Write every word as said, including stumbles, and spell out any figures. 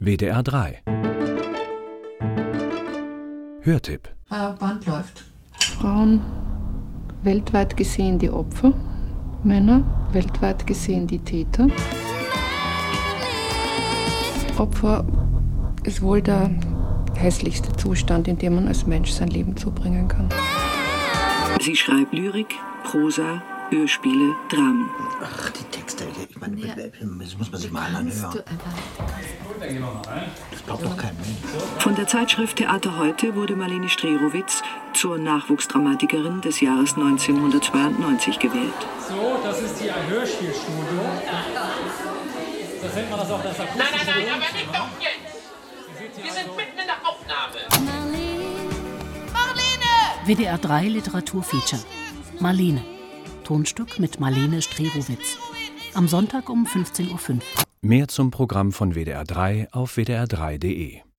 W D R drei Hörtipp. Äh, Band läuft. Frauen weltweit gesehen die Opfer, Männer weltweit gesehen die Täter. Opfer ist wohl der hässlichste Zustand, in dem man als Mensch sein Leben zubringen kann. Sie schreibt Lyrik, Prosa, Hörspiele, Dramen. Ach, die Texte, ich meine, ja. Das muss man sich mal anhören. Das glaubt doch kein Mensch. Von der Zeitschrift Theater heute wurde Marlene Strerowitz zur Nachwuchsdramatikerin des Jahres neunzehnhundertzweiundneunzig gewählt. So, das ist hier ein Hörspielstudio. Das nennt man das auch das Akustische. Nein, nein, nein, aber nicht doch jetzt! Wir sind mitten in der Aufnahme. Marlene! W D R drei Literaturfeature. Marlene. Tonstück mit Marlene Strerowitz. Am Sonntag um fünfzehn Uhr fünf. Mehr zum Programm von W D R drei auf w d r drei punkt de.